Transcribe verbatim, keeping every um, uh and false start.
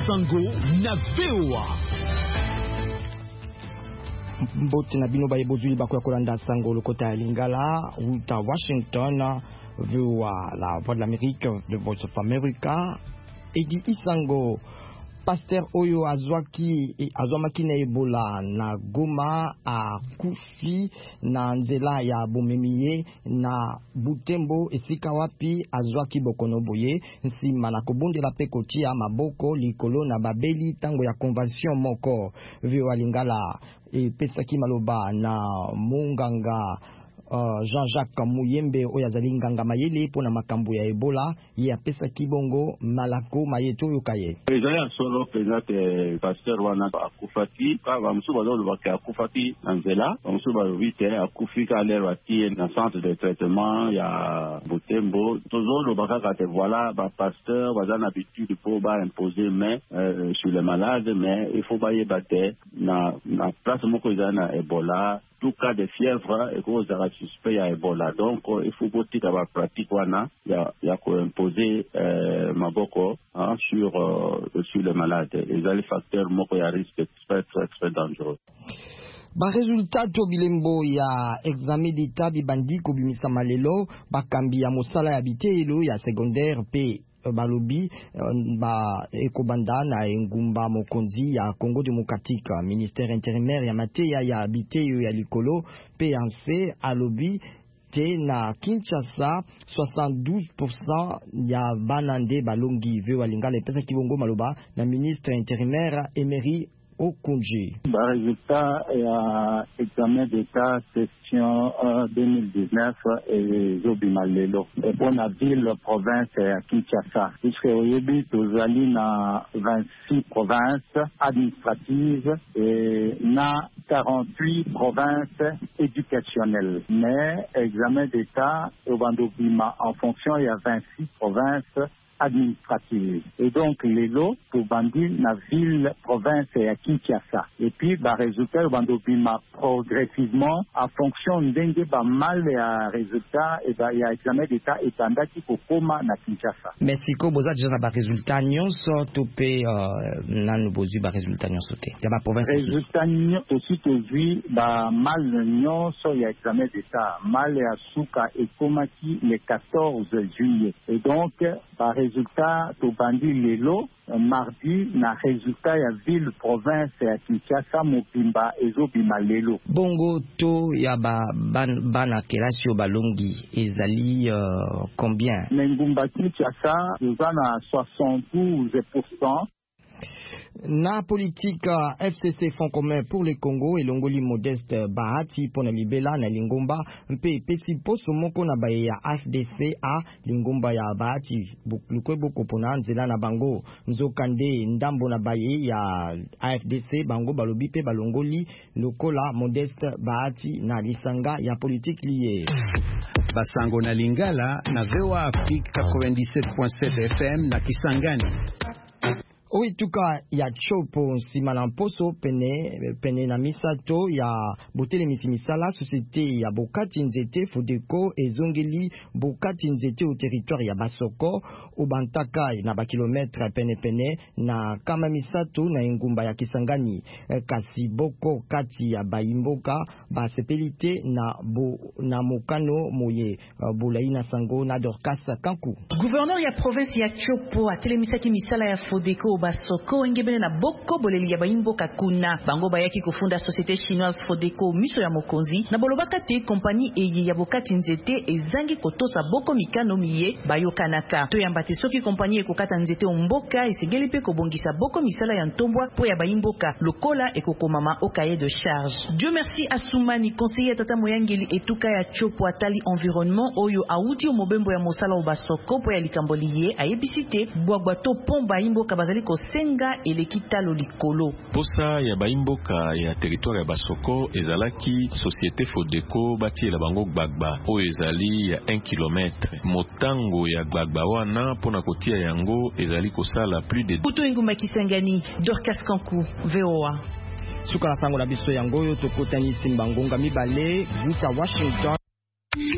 Sango na V O A. Mbote na bino baye bozuli bakoya kolanda Sango lokota ya Lingala uta Washington V O A, la voix de l'Amérique, the Voice of America. Edi Isango Pasteur Oyo Azwaki Azwamaki na Ebola na Goma a kufi na nzela ya bomemiye na Butembo esika wapi Azwaki bokono boye nsima na kobondela pe kotia maboko likolo na babeli tango ya convention moko. V O A Lingala e pesaki maloba na munganga Uh, Jean-Jacques Muyembe oyo azali nganga mayele pona makambo ya Ebola ye apesa kibongo malako mayeto yokaye ezali ya solo prezate pasteur wana akufaki ka bamusu bazolobaki akufaki na nzela bamusu balobi te akufi ka lero atie na centre de traitement ya Butembo tozoloba kaka te voilà bapasteur baza na habitude po baimposer main euh, sur les malades mais il faut bayeba te na, na place moko ezali na Ebola tout cas de fièvre et cause de suspect à Ebola. Donc, il faut beaucoup d'avoir pratique wana, il y a qu'à imposer euh, maboko hein, sur euh, sur les malades. Et là, les facteurs moko ya risque très très très dangereux. Ba résultat to bilembo ya examen d'état bibandi ko bimisa malelo bakambi ya mosala ya bitelo ya secondaire pe balobi ba ekobanda na engumba mokonzi ya Congo démocratique. Ministère intérimaire ya mateya ya biteyo ya likolo P N C alobi te na Kinshasa soixante-douze pour cent ya banande balongi. V O A Lingala epesa kibongo maloba na ministre intérimaire Emery au congé. Bah, résultat, il y a examen d'état session euh, deux mille dix-neuf et Zobimalelo. Et pour la ville, province à Kinshasa. Puisque au début, nous allons dans vingt-six provinces administratives et dans quarante-huit provinces éducationnelles. Mais examen d'état au Bandobima, en fonction, il y a vingt-six provinces administrative. Et donc, les lots pour bandi la ville, province et à Kinshasa. Et puis, bah, résultat, bandobima progressivement, en fonction d'un bah, mal et résultat, et bah, il y a examen d'état et tanda qui faut coma na Kinshasa. Merci, ko boza déjà na résultat nyon so topé nan bozu ba résultat nyon soté. Il y a ma province. Résultat nyon aussi tozu bah mal nyon so il y a examen d'état. Mal et asuka et coma qui le quatorze juillet. Et donc, bah, résultat to bandi lelo mardi na résultat ya ville province ya Kinshasa mopimba ezobima lelo bongo to ya ba ban, bana kelasio balongi ezali uh, combien na ngumba Kinshasa eza na soixante-douze pour cent. Na politique F C C Fonds commun pour le Congo et Longoli Modeste Bahati pona libela na Lingomba mpe pesi poso moko na baye ya F D C a Lingomba ya Bahati lukwe boko pona nzela na bango nzokande ndambo na baye ya F D C bango balobi pe balongoli lokola Modeste Bahati na lisanga ya politique lié Basango na Lingala na V O A Afrique quatre-vingt-dix-sept point sept F M na Kisangani. Oui, tuka ya chopo nsima na mposo pene pene na misato ya botele misimisala société ya Bokati Nzete Fodeko ezongeli Bokati Nzete au territoire ya Basoko au Bantaka na ba kilomètre pene pene na kama misato na ngumba ya Kisangani kasi boko kati ya Baimboka ba sepelite na bo na mokano moye bolaina sango na Dorcas Kanku. Gouverneur ya province ya Chopo a telemisaki misala ya Fodeko Basoko ngebene na boko boleli ya Baimboka kuna bango bayaki kufunda société chinoise Fodeko miso ya mokonzi na bolobaka te compagnie eye ya Bokati Nzete ezangi kotosa boko mikano miye bayokanaka to yamba te soki compagnie ekokata nzete omboka esengeli pe kobongisa boko misala ya ntombwa po ya Baimboka lokola ekokomama au cahier de charge. Dieu merci Asumani conseiller tata moyangeli etuka ya Chopo atali environnement oyo auti o mobembo ya mosala o Basoko po ya likamboliye ayebisite bwabwa to pomba Baimboka bazali senga elekitalo likolo posa ya Baimboka ya territoire ya Basoko ezalaki société Fodeko bati la bango gbagba o ezali ya un kilomètre motango ya gbagba wana pona kotia yango ezali kosala plus de Puto nguma Kisangani Dorcas Kanku V O A suka na sango na biso yango yo tokotani simbangonga mibale vuta Washington.